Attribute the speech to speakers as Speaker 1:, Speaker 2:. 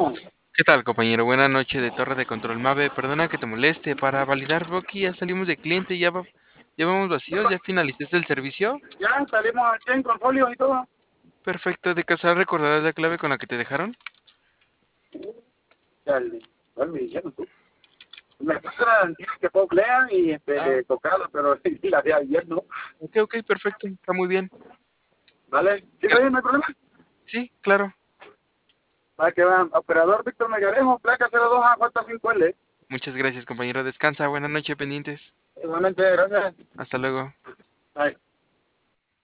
Speaker 1: Bueno,
Speaker 2: ¿Qué tal, compañero? Buenas noches de Torre de Control Mave. Perdona que te moleste. Para validar, veo que ya salimos de cliente, ya vamos vacíos, ya finalizaste el servicio.
Speaker 1: ya salimos al 100 con folios y todo.
Speaker 2: Perfecto, de casual recordarás la clave con la que te dejaron.
Speaker 1: Dale, ¿cuál me dijeron tú? Me puse la antigua que poco lean y
Speaker 2: Ah,
Speaker 1: tocarla, pero la de ayer no.
Speaker 2: ok, perfecto, está muy bien.
Speaker 1: ¿Vale? ¿Sí está
Speaker 2: Gra-
Speaker 1: bien? ¿No hay problema?
Speaker 2: Sí, claro.
Speaker 1: Para que vean, operador Víctor Megarejo, placa 02A45L.
Speaker 2: Muchas gracias, compañero. Descansa. Buenas noches, pendientes.
Speaker 1: Igualmente, gracias.
Speaker 2: Hasta luego.
Speaker 1: Bye.